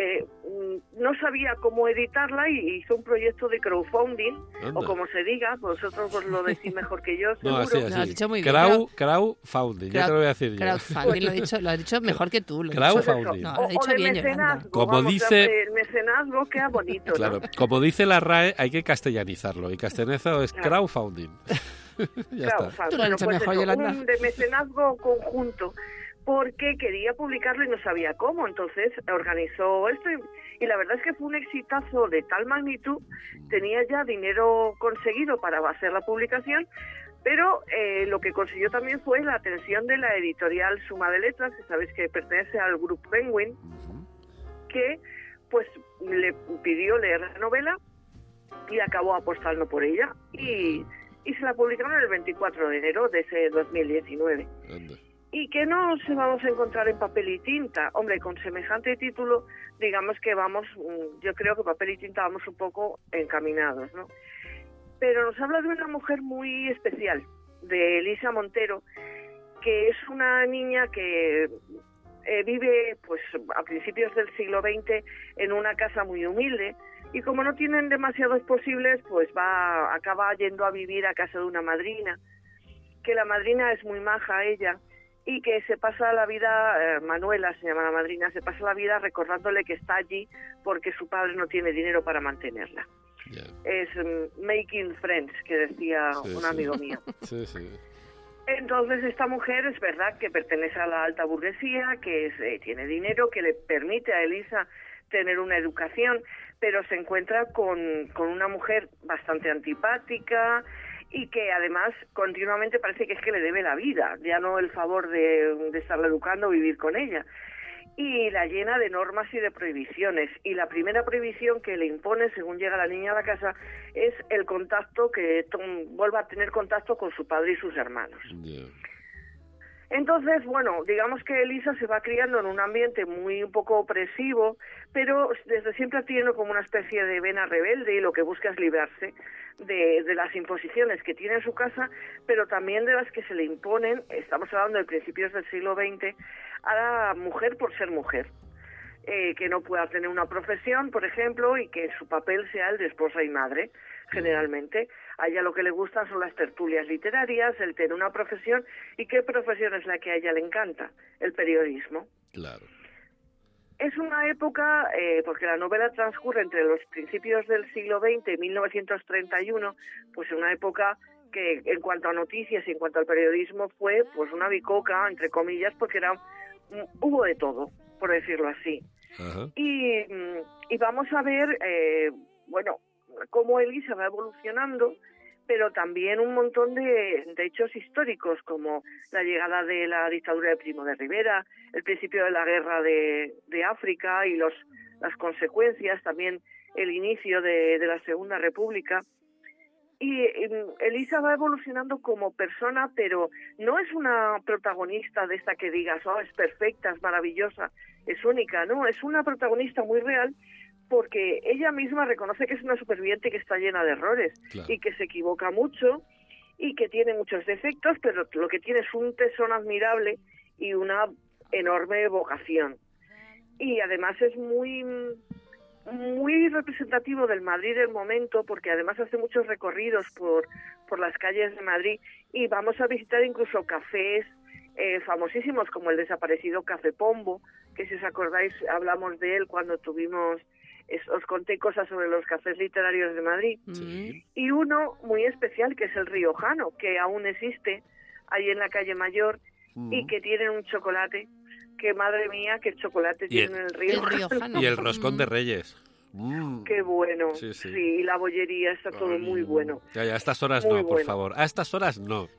no sabía cómo editarla y hizo un proyecto de crowdfunding, o como se diga, vosotros os lo decís mejor que yo, seguro. No, así. Lo has dicho muy bien. Crowdfunding, ya te lo voy a decir yo. Crowdfunding, lo has dicho mejor que tú. Crowdfunding. No, lo has dicho o de bien, mecenazgo, como dice... El mecenazgo queda bonito, Claro, ¿no? como dice la RAE, hay que castellanizarlo, y castellanizado es crowdfunding. Ya está. Tú lo has dicho mejor, Yolanda. Un de mecenazgo conjunto, porque quería publicarlo y no sabía cómo, entonces organizó esto y la verdad es que fue un exitazo de tal magnitud, tenía ya dinero conseguido para hacer la publicación, pero lo que consiguió también fue la atención de la editorial Suma de Letras, que sabéis que pertenece al Grupo Penguin, que pues le pidió leer la novela y acabó apostando por ella y se la publicaron el 24 de enero de ese 2019. ¿Y qué nos vamos a encontrar en Papel y tinta? Hombre, con semejante título, digamos que vamos, yo creo que Papel y tinta vamos un poco encaminados, ¿no? Pero nos habla de una mujer muy especial, de Elisa Montero, que es una niña que vive pues a principios del siglo XX en una casa muy humilde, y como no tienen demasiados posibles, pues acaba yendo a vivir a casa de una madrina, que la madrina es muy maja a ella, y que se pasa la vida, Manuela se llama la madrina, se pasa la vida recordándole que está allí porque su padre no tiene dinero para mantenerla. Es making friends, que decía un amigo mío. Entonces esta mujer es verdad que pertenece a la alta burguesía, que tiene dinero, que le permite a Elisa tener una educación, pero se encuentra con una mujer bastante antipática y que además continuamente parece que es que le debe la vida, ya no el favor de estarla educando o vivir con ella. Y la llena de normas y de prohibiciones. Y la primera prohibición que le impone, según llega la niña a la casa, es el contacto, que vuelva a tener contacto con su padre y sus hermanos. Entonces, bueno, digamos que Elisa se va criando en un ambiente un poco opresivo, pero desde siempre tiene como una especie de vena rebelde y lo que busca es librarse de las imposiciones que tiene en su casa, pero también de las que se le imponen, estamos hablando de principios del siglo XX, a la mujer por ser mujer. Que no pueda tener una profesión, por ejemplo, y que su papel sea el de esposa y madre, generalmente. A ella lo que le gustan son las tertulias literarias, el tener una profesión. ¿Y qué profesión es la que a ella le encanta? El periodismo. Claro. Es una época, porque la novela transcurre entre los principios del siglo XX y 1931, pues una época que en cuanto a noticias y en cuanto al periodismo fue pues una bicoca, entre comillas, porque hubo de todo, por decirlo así. Y vamos a ver, cómo Elisa va evolucionando, pero también un montón de hechos históricos, como la llegada de la dictadura de Primo de Rivera, el principio de la guerra de África y las consecuencias, también el inicio de la Segunda República. Y Elisa va evolucionando como persona, pero no es una protagonista de esta que digas, es perfecta, es maravillosa, es única, no, es una protagonista muy real, porque ella misma reconoce que es una superviviente que está llena de errores, y que se equivoca mucho y que tiene muchos defectos, pero lo que tiene es un tesón admirable y una enorme vocación. Y además es muy representativo del Madrid del momento, porque además hace muchos recorridos por las calles de Madrid, y vamos a visitar incluso cafés famosísimos como el desaparecido Café Pombo, que si os acordáis hablamos de él cuando os conté cosas sobre los cafés literarios de Madrid. Y uno muy especial que es el Riojano, que aún existe ahí en la calle Mayor, y que tiene un chocolate que, madre mía, qué chocolate tiene el Riojano. Y el roscón de Reyes. Qué bueno. Sí, y la bollería está todo muy bueno. Ya, a estas horas muy no, por bueno. favor. A estas horas no.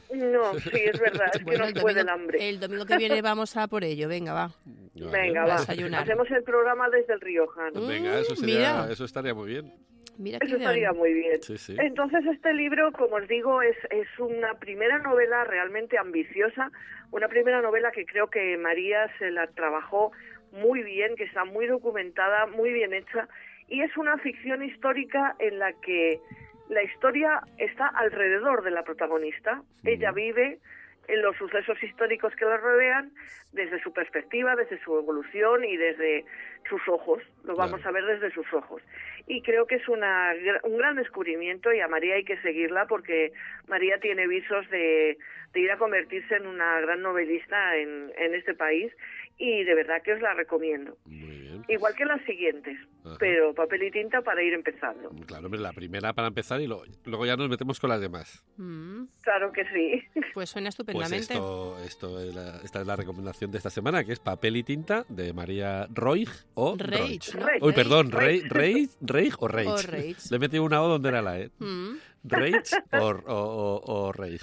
No, sí, es verdad, es que Bueno, nos puede el hambre. El domingo que viene vamos a por ello, venga, va. Venga, va. Desayunar. Hacemos el programa desde el Riojano. Venga, eso estaría muy bien. Mira Eso estaría muy bien. Sí, sí. Entonces, este libro, como os digo, es una primera novela realmente ambiciosa, una primera novela que creo que María se la trabajó muy bien, que está muy documentada, muy bien hecha, y es una ficción histórica en la que la historia está alrededor de la protagonista. Ella vive en los sucesos históricos que la rodean desde su perspectiva, desde su evolución y desde sus ojos. Lo vamos a ver desde sus ojos. Y creo que es un gran descubrimiento, y a María hay que seguirla porque María tiene visos de ir a convertirse en una gran novelista en este país, y de verdad que os la recomiendo. Muy bien. Igual que las siguientes, Ajá. pero papel y tinta para ir empezando. Claro, hombre, la primera para empezar y luego ya nos metemos con las demás. Claro que sí. Pues suena Pues estupendamente. esta es la recomendación de esta semana, que es Papel y tinta, de María Roig o Reig, Roig. ¿no? Uy, perdón, Reig. Reig o Reig. O Reig. Le he metido una O donde era la E. Mm. Reig o Reig.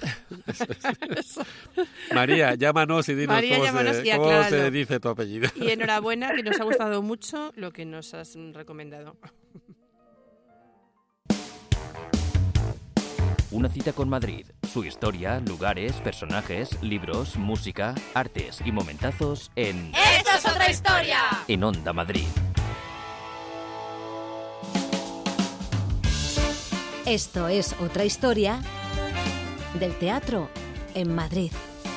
María, llámanos y dinos María, llámanos y cómo se acláralo. dice tu apellido. Y enhorabuena, que nos ha gustado mucho lo que nos has recomendado. Una cita con Madrid, su historia, lugares, personajes, libros, música, artes y momentazos en ¡Esto es otra historia! En Onda Madrid. Esto es otra historia del teatro en Madrid.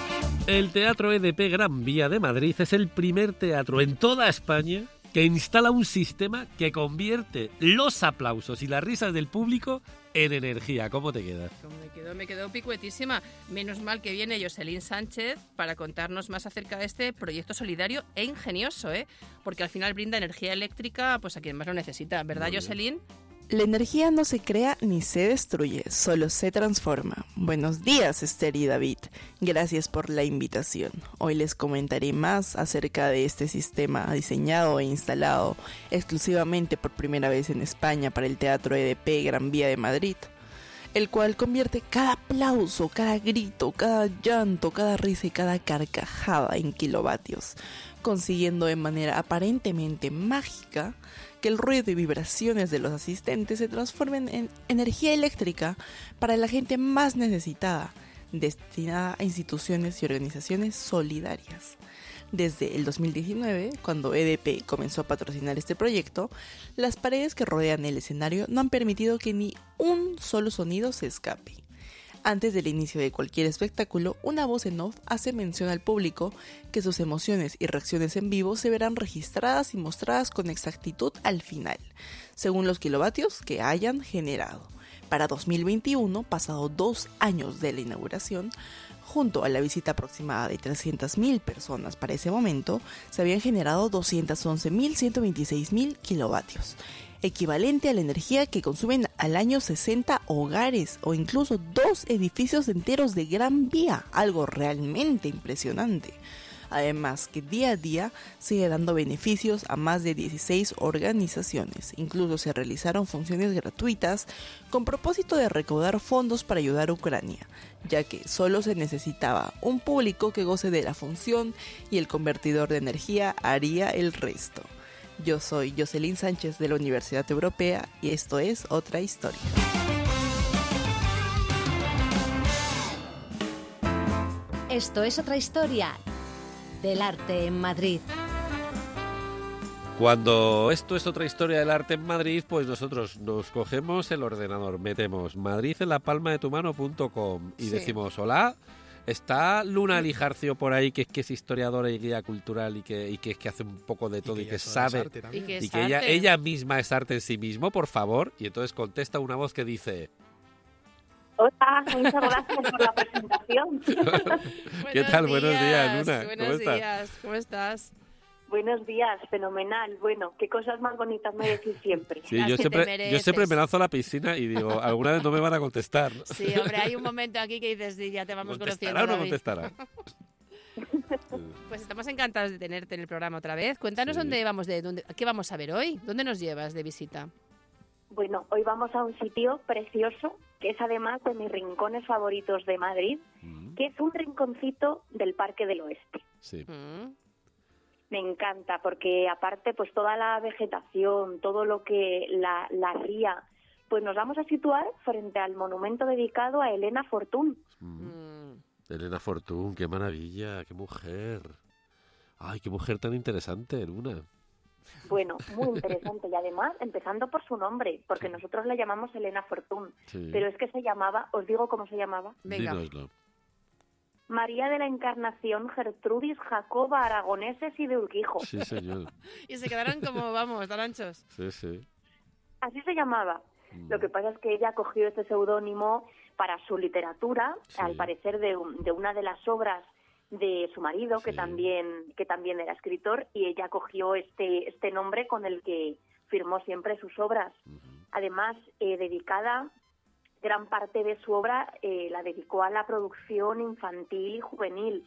El Teatro EDP Gran Vía de Madrid es el primer teatro en toda España que instala un sistema que convierte los aplausos y las risas del público en energía. ¿Cómo te quedas? Me quedó picuetísima. Menos mal que viene Jocelyn Sánchez para contarnos más acerca de este proyecto solidario e ingenioso, ¿eh? Porque al final brinda energía eléctrica pues a quien más lo necesita, ¿verdad, Jocelyn? La energía no se crea ni se destruye, solo se transforma. Buenos días, Esther y David. Gracias por la invitación. Hoy les comentaré más acerca de este sistema diseñado e instalado exclusivamente por primera vez en España para el Teatro EDP Gran Vía de Madrid, el cual convierte cada aplauso, cada grito, cada llanto, cada risa y cada carcajada en kilovatios, consiguiendo de manera aparentemente mágica que el ruido y vibraciones de los asistentes se transformen en energía eléctrica para la gente más necesitada, destinada a instituciones y organizaciones solidarias. Desde el 2019, cuando EDP comenzó a patrocinar este proyecto, las paredes que rodean el escenario no han permitido que ni un solo sonido se escape. Antes del inicio de cualquier espectáculo, una voz en off hace mención al público que sus emociones y reacciones en vivo se verán registradas y mostradas con exactitud al final, según los kilovatios que hayan generado. Para 2021, pasado 2 años de la inauguración, junto a la visita aproximada de 300.000 personas para ese momento, se habían generado 211.126.000 kilovatios, equivalente a la energía que consumen al año 60 hogares o incluso 2 edificios enteros de Gran Vía, algo realmente impresionante. Además que día a día sigue dando beneficios a más de 16 organizaciones. Incluso se realizaron funciones gratuitas con propósito de recaudar fondos para ayudar a Ucrania, ya que solo se necesitaba un público que goce de la función y el convertidor de energía haría el resto. Yo soy Jocelyn Sánchez de la Universidad Europea y esto es Otra Historia. Esto es otra historia del arte en Madrid. Cuando esto es otra historia del arte en Madrid, pues nosotros nos cogemos el ordenador, metemos madridenlapalmadetumano.com y decimos, hola, ¿está Luna Lijarcio por ahí, que es historiadora y guía cultural y que es que hace un poco de todo y que sabe Y que y que ella misma es arte en sí mismo, por favor? Y entonces contesta una voz que dice... Hola, muchas gracias por la presentación. ¿Qué tal? Buenos días, Luna. Buenos días, ¿cómo estás? Buenos días, fenomenal. Bueno, qué cosas más bonitas me decís siempre. Sí, yo siempre me lanzo a la piscina y digo, alguna vez no me van a contestar. Sí, hombre, hay un momento aquí que dices, sí, ya te vamos conociendo. ¿Contestará o no contestará? Pues estamos encantados de tenerte en el programa otra vez. Cuéntanos qué vamos a ver hoy. ¿Dónde nos llevas de visita? Bueno, hoy vamos a un sitio precioso, que es además de mis rincones favoritos de Madrid, que es un rinconcito del Parque del Oeste. Sí. Me encanta porque aparte pues toda la vegetación, todo lo que la ría, pues nos vamos a situar frente al monumento dedicado a Elena Fortún. Elena Fortún, qué maravilla, qué mujer. Ay, qué mujer tan interesante, Luna. Bueno, muy interesante y además empezando por su nombre, porque nosotros la llamamos Elena Fortún, pero es que se llamaba, os digo cómo se llamaba. Venga. Dínoslo. María de la Encarnación Gertrudis Jacoba Aragoneses y de Urquijo. Sí, señor. Y se quedaron como, vamos, tan anchos. Sí, sí. Así se llamaba. Lo que pasa es que ella cogió este seudónimo para su literatura, al parecer de una de las obras de su marido, que también era escritor, y ella cogió este nombre con el que firmó siempre sus obras. Además, dedicada, gran parte de su obra la dedicó a la producción infantil y juvenil.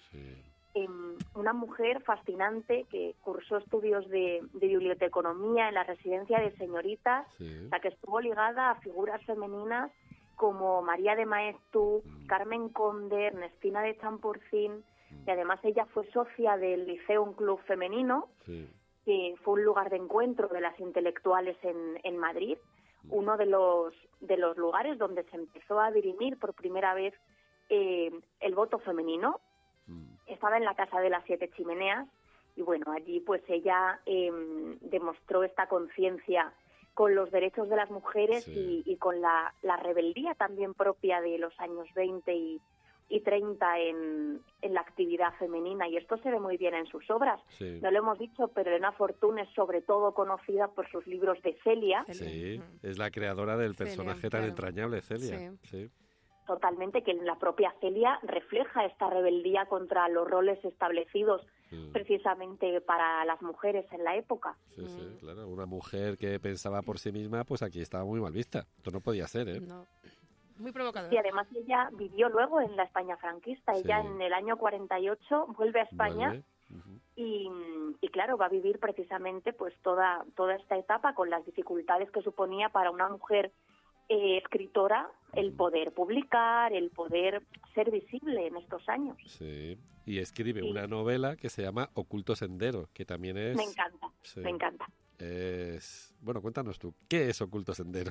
Una mujer fascinante que cursó estudios de biblioteconomía en la residencia de señoritas, la que estuvo ligada a figuras femeninas como María de Maeztu, Carmen Conde, Ernestina de Champurcín, y además ella fue socia del Liceo Club Femenino, que fue un lugar de encuentro de las intelectuales en Madrid, uno de los lugares donde se empezó a dirimir por primera vez el voto femenino. Estaba en la Casa de las Siete Chimeneas y bueno, allí pues ella demostró esta conciencia con los derechos de las mujeres y con la rebeldía también propia de los años 20 y 30 en la actividad femenina, y esto se ve muy bien en sus obras. No lo hemos dicho, pero Elena Fortún es sobre todo conocida por sus libros de Celia. Sí, es la creadora del personaje tan entrañable, Celia. Sí. Totalmente, que la propia Celia refleja esta rebeldía contra los roles establecidos precisamente para las mujeres en la época. Sí, claro, una mujer que pensaba por sí misma, pues aquí estaba muy mal vista. Esto no podía ser, ¿eh? No. Muy provocador. Y además ella vivió luego en la España franquista. Ella en el año 48 vuelve a España y claro, va a vivir precisamente pues toda esta etapa con las dificultades que suponía para una mujer escritora el poder publicar, el poder ser visible en estos años. Sí, y escribe una novela que se llama Oculto Sendero, que también es... Me encanta, me encanta. Bueno, cuéntanos tú, ¿qué es Oculto Sendero?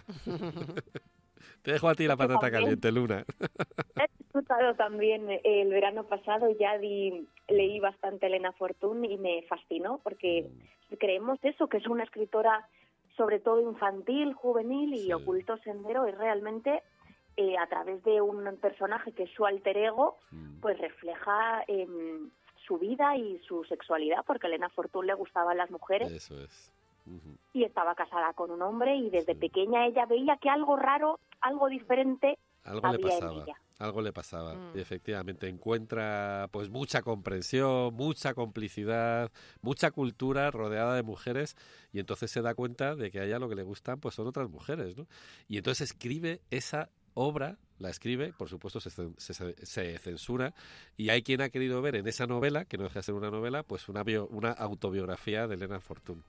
Te dejo a ti la patata caliente, Luna. He disfrutado también el verano pasado, ya leí bastante Elena Fortún y me fascinó, porque creemos eso, que es una escritora sobre todo infantil, juvenil, y Oculto Sendero es realmente a través de un personaje que es su alter ego, pues refleja su vida y su sexualidad, porque a Elena Fortún le gustaban las mujeres. Eso es. Y estaba casada con un hombre y desde pequeña ella veía que algo raro, algo diferente había en ella. Algo le pasaba y efectivamente encuentra pues mucha comprensión, mucha complicidad, mucha cultura rodeada de mujeres, y entonces se da cuenta de que a ella lo que le gustan pues son otras mujeres, ¿no? Y entonces escribe esa obra, la escribe, por supuesto se censura, y hay quien ha querido ver en esa novela, que no deja de ser una novela, pues una autobiografía de Elena Fortún.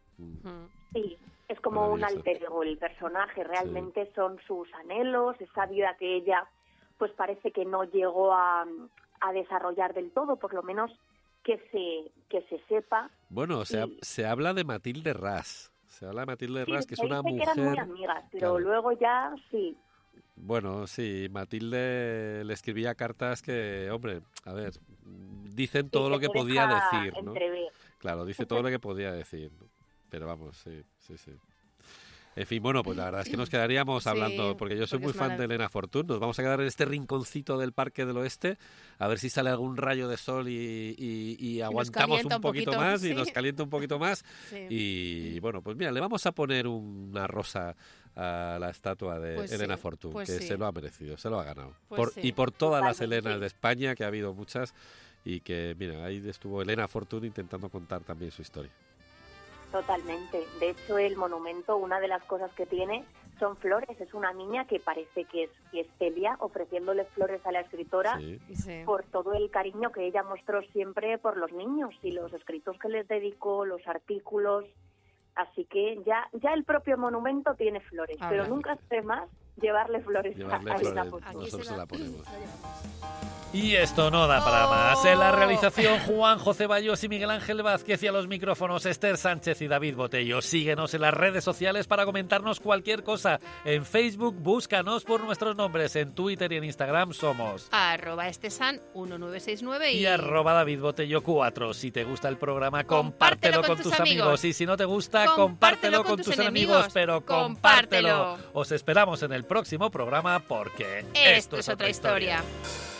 Sí, es como un alter ego el personaje, realmente son sus anhelos, esa vida que ella pues parece que no llegó a desarrollar del todo, por lo menos que se sepa. Bueno, se habla de Matilde Ras. Se habla de Matilde Ras, que es una mujer... que eran muy amigas, pero luego ya sí. Bueno, sí, Matilde le escribía cartas que, hombre, a ver, dicen todo lo que podía decir, ¿no? Entrever. Claro, dice todo lo que podía decir, ¿no? Pero vamos, sí. En fin, bueno, pues la verdad es que nos quedaríamos hablando, porque yo soy muy fan de Elena Fortún. Nos vamos a quedar en este rinconcito del Parque del Oeste, a ver si sale algún rayo de sol y aguantamos un poquito más y nos calienta un poquito más. Y bueno, pues mira, le vamos a poner una rosa a la estatua de Elena Fortún, que se lo ha merecido, se lo ha ganado. Y por todas las Elenas de España, que ha habido muchas, y que, mira, ahí estuvo Elena Fortún intentando contar también su historia. Totalmente. De hecho, el monumento, una de las cosas que tiene son flores. Es una niña que parece que es Celia, ofreciéndole flores a la escritora por todo el cariño que ella mostró siempre por los niños y los escritos que les dedicó, los artículos. Así que ya el propio monumento tiene flores, pero nunca se más llevarle flores a Elena Fortún. Nosotros se la ponemos. Y esto no da para más. En la realización, Juanjo Ceballos y Miguel Ángel Vázquez, y a los micrófonos, Esther Sánchez y David Botello. Síguenos en las redes sociales para comentarnos cualquier cosa. En Facebook, búscanos por nuestros nombres. En Twitter y en Instagram somos @estesan1969 y @DavidBotello4. Si te gusta el programa, compártelo con tus amigos. Y si no te gusta, compártelo con tus enemigos. Pero compártelo. Os esperamos en el próximo programa porque esto es otra historia.